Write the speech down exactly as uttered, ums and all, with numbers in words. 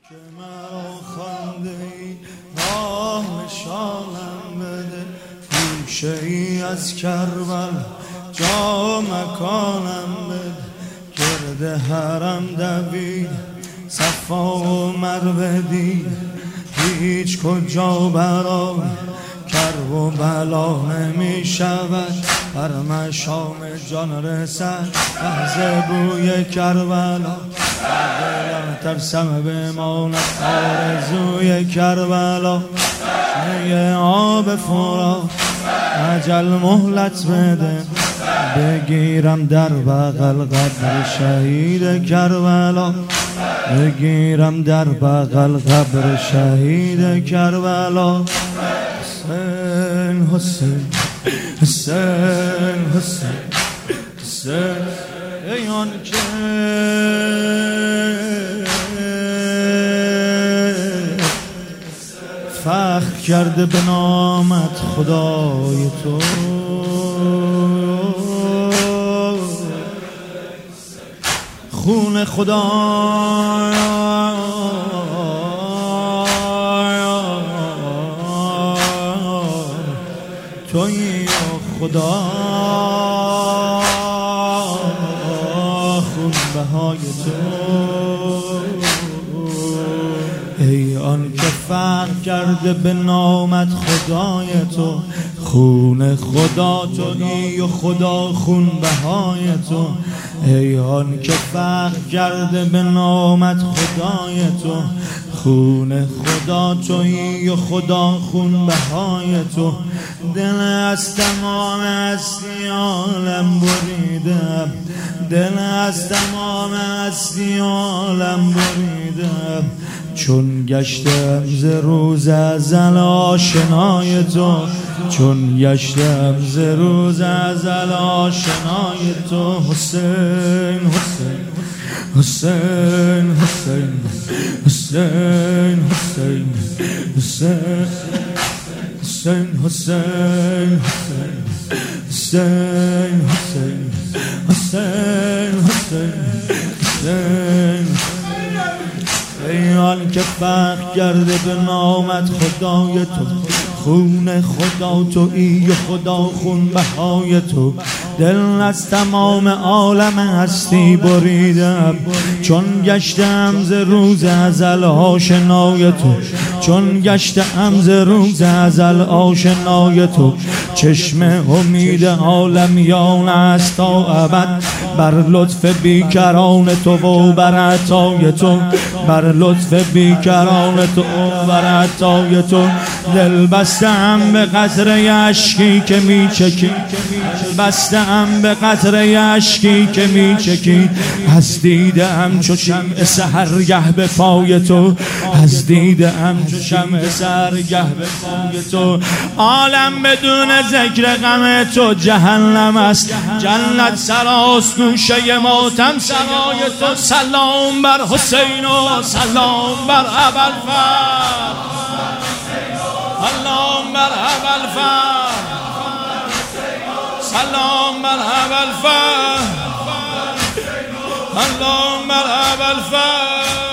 که مرا خانده ای راه نشانم بده، گوشه ای از کربلا جا مکانم بده. گرد حرم دوید صفا و مروه دید، هیچ کجا برای کرب و بلا نمی شود. بر مشام جان رسد لحظه بوی کربلا، دلم ترسم بماند آرزوی کربلا. چشمه آب فرات اجل مهلت بده، بگیرم در بغل قبر شهید کربلا، بگیرم در بغل قبر شهید کربلا. حسین حسین حسین حسین حسین ای آن که فخر کرده به نامت خدای تو، خون خدا تویی خدا، خون بهای تو. ای آن که فخر کرده به نامت خدای تو، خون خدا تویی و خدا خون بهای تو. ای آن که فخر کرده به نامت خدای تو، خون خدا تویی و خدا خون بهای تو. دل از تمام هستی عالم بریدم، دل از تمام هستی عالم بریدم، چون گشتم ز روز ازل آشنای تو، چون گشتم ز روز ازل آشنای تو. حسین حسین حسین حسین حسین حسین حسین حسین حسین حسین حسین حسین حسین. ای آن که فخر کرده به نامت خدای تو، خون خدا تویی و خدا خون بهای تو. دل از تمام عالم هستی بریدم، چون گشتم ز روز ازل آشنای تو، چون گشتم ز روز ازل آشنای تو. چشم امید عالمیان است تا ابد، بر لطف بیکران تو و بر عطای تو، بر لطف بیکران تو و بر عطای تو. دل بستم به قطره اشکی که می چکی، بستم به قطره اشکی که می چکی. از دیدم چو شمع سحرگه به پای تو، از دیدم چو شمع سحرگه به پای تو. عالم بدون ذکر غم تو جهنم است، جنت سراست گوشه ماتم سرای تو. سلام بر حسین و سلام بر ابوالفضل، سلام بر ابوالفضل، سلام بر ابوالفضل، سلام بر ابوالفضل.